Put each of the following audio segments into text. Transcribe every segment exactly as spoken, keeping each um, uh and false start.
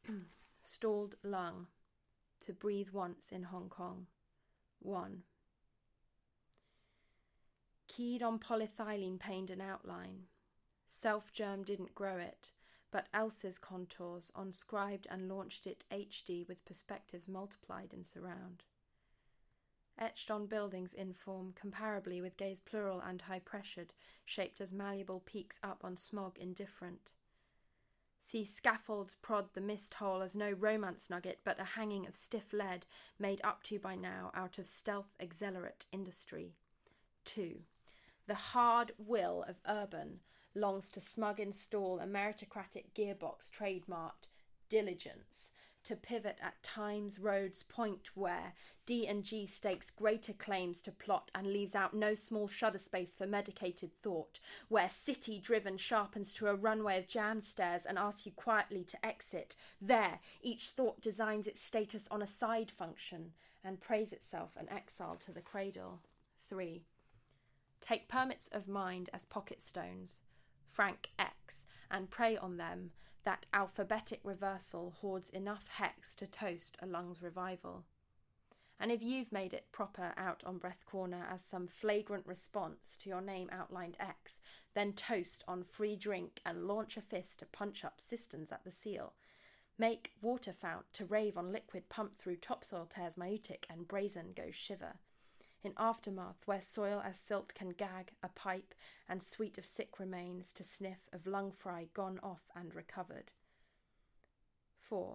Stalled lung. To breathe once in Hong Kong. one. Keyed on polyethylene pained an outline. Self-germ didn't grow it, but Elsa's contours onscribed and launched it H D with perspectives multiplied in surround. Etched on buildings in form, comparably with gaze plural and high-pressured, shaped as malleable peaks up on smog indifferent. See scaffolds prod the mist hole as no romance nugget, but a hanging of stiff lead made up to by now out of stealth exhilarate industry. Two. The hard will of urban longs to smug install a meritocratic gearbox trademarked diligence, to pivot at times roads point where D and G stakes greater claims to plot and leaves out no small shudder space for medicated thought, where city-driven sharpens to a runway of jam stairs and asks you quietly to exit. There, each thought designs its status on a side function and prays itself an exile to the cradle. Three. Take permits of mind as pocket stones, Frank X, and prey on them that alphabetic reversal hoards enough hex to toast a lung's revival. And if you've made it proper out on Breath Corner as some flagrant response to your name outlined X, then toast on free drink and launch a fist to punch up cisterns at the seal. Make water fount to rave on liquid pump through topsoil tears maieutic and brazen goes shiver. In aftermath, where soil as silt can gag, a pipe, and sweet of sick remains to sniff of lung fry gone off and recovered. Four.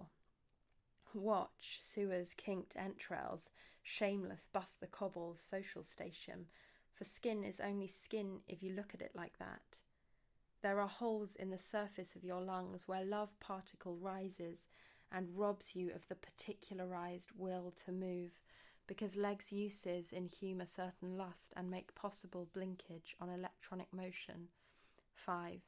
Watch sewers kinked entrails, shameless bust the cobble's social station, for skin is only skin if you look at it like that. There are holes in the surface of your lungs where love particle rises and robs you of the particularized will to move, because legs' uses inhume a certain lust and make possible blinkage on electronic motion. Five.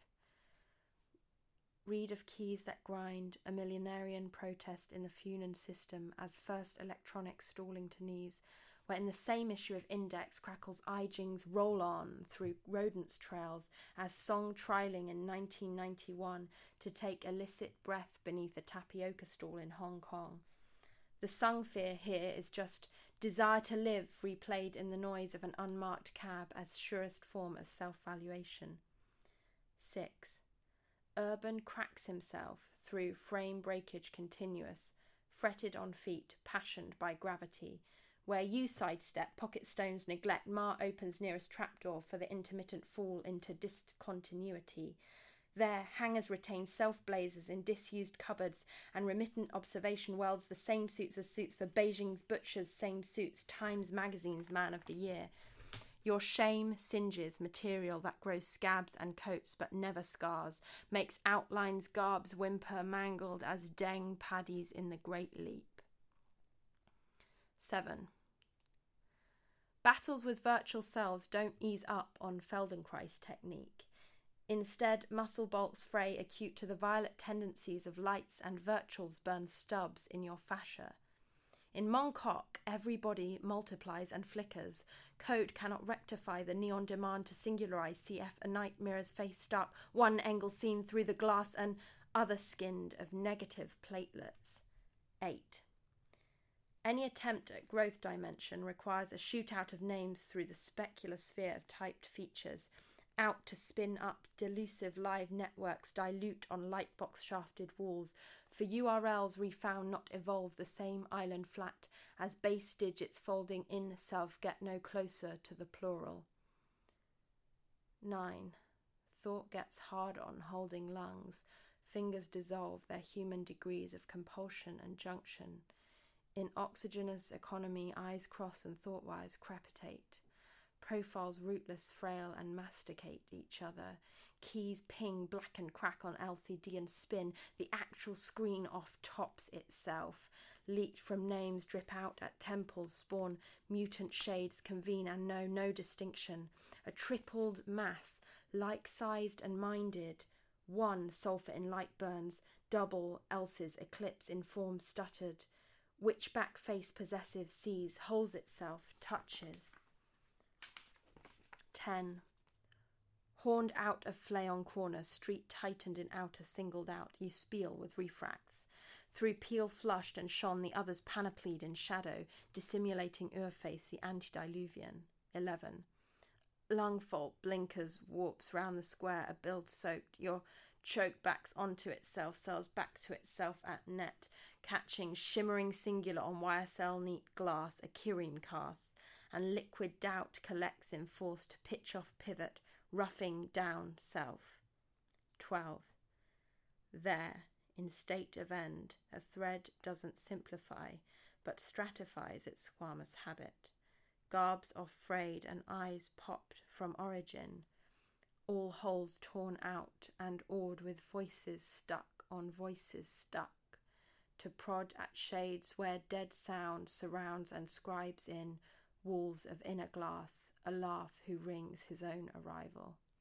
Read of keys that grind, a millenarian protest in the Funan system as first electronics stalling to knees, where in the same issue of Index crackles Ijing's Roll On through rodents' trails as song trialing in nineteen ninety-one to take illicit breath beneath a tapioca stall in Hong Kong. The sung fear here is just desire to live replayed in the noise of an unmarked cab as surest form of self-valuation. Six. Urban cracks himself through frame breakage continuous, fretted on feet, passioned by gravity. Where you sidestep, pocket stones neglect, Ma opens nearest trapdoor for the intermittent fall into discontinuity. There, hangers retain self-blazers in disused cupboards, and remittent observation welds the same suits as suits for Beijing's butchers, same suits, Times Magazine's Man of the Year. Your shame singes material that grows scabs and coats but never scars, makes outlines, garbs whimper, mangled as deng paddies in the Great Leap. Seven. Battles with virtual selves don't ease up on Feldenkrais technique. Instead, muscle bolts fray acute to the violet tendencies of lights, and virtuals burn stubs in your fascia. In Mongkok, every body multiplies and flickers. Code cannot rectify the neon demand to singularize C F a night mirror's face stark, one angle seen through the glass and other skinned of negative platelets. Eight. Any attempt at growth dimension requires a shootout of names through the specular sphere of typed features, out to spin up delusive live networks dilute on lightbox shafted walls, for U R Ls refound not evolve the same island flat as base digits folding in self get no closer to the plural. Nine. Thought gets hard on holding lungs, fingers dissolve their human degrees of compulsion and junction. In oxygenous economy, eyes cross and thought-wise crepitate. Profiles rootless, frail, and masticate each other. Keys ping, black and crack on L C D and spin. The actual screen off tops itself. Leaked from names drip out at temples, spawn mutant shades, convene and know no distinction. A tripled mass, like-sized and minded. One sulphur in light burns, double else's eclipse in form stuttered. Which back face possessive sees, holds itself, touches. Ten. Horned out of Fleon corner, street tightened in outer singled out, you spiel with refracts. Through peel flushed and shone the others panoplied in shadow, dissimulating Urface the antediluvian. eleven. Lungfault blinkers warps round the square, a build soaked. Your choke backs onto itself, sails back to itself at net, catching shimmering singular on Y S L neat glass, a Kirim cast, and liquid doubt collects in force to pitch off pivot, roughing down self. twelve. There, in state of end, a thread doesn't simplify, but stratifies its squamous habit. Garbs off frayed and eyes popped from origin, all holes torn out and awed with voices stuck on voices stuck, to prod at shades where dead sound surrounds and scribes in walls of inner glass, a laugh who rings his own arrival.